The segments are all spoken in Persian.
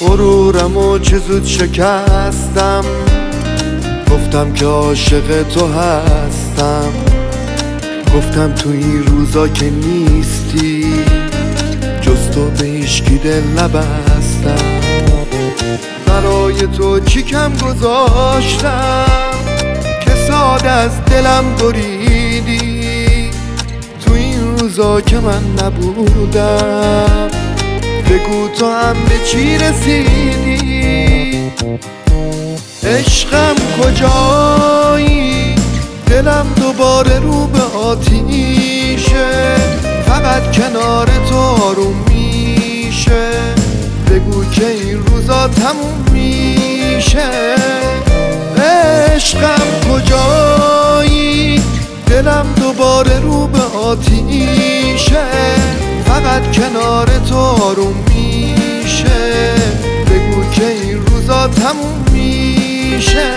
غرورمو چه زود شکستم، گفتم که عاشق تو هستم، گفتم تو این روزا که نیستی جز تو به هیچکی دل نبستم. برای تو چی کم گذاشتم که ساده از دلم بریدی، تو این روزا که من نبودم بگو تو هم به چی رسیدی. عشقم کجایی، دلم دوباره رو به آتیشه، فقط کنار تو آروم میشه، بگو که این روزا تموم میشه. عشقم کجایی، دلم دوباره رو به آتیشه، فقط کنار تو آروم میشه، بگو که این روزا تموم میشه.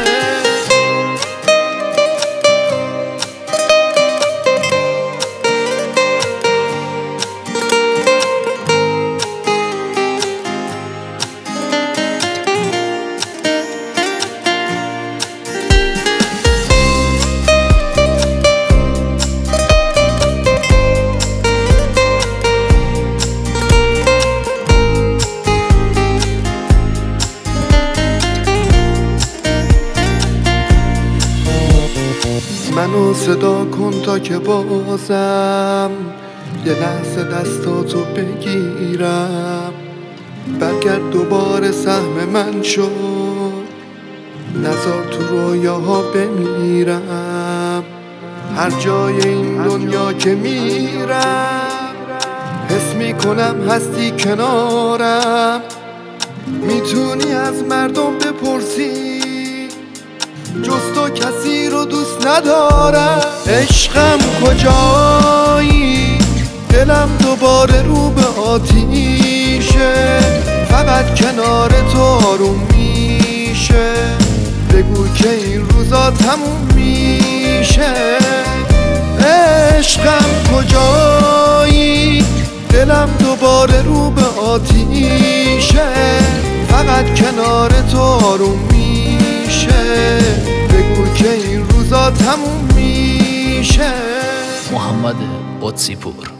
منو صدا کن تا که بازم یه لحظه دستاتو بگیرم، برگرد دوباره سهم من شو، نذار تو رویاها بمیرم. هر جای این دنیا که میرم حس میکنم هستی کنارم، میتونی از مردم بپرسی جز تو کسی رو دوست ندارم. عشقم کجایی، دلم دوباره رو به آتیشه، فقط کنار تو آروم میشه، بگو که این روزا تموم میشه. عشقم کجایی، دلم دوباره رو به آتیشه، فقط کنار تو آروم میشه، بگو که این روزا تموم میشه. محمد قدسی پور.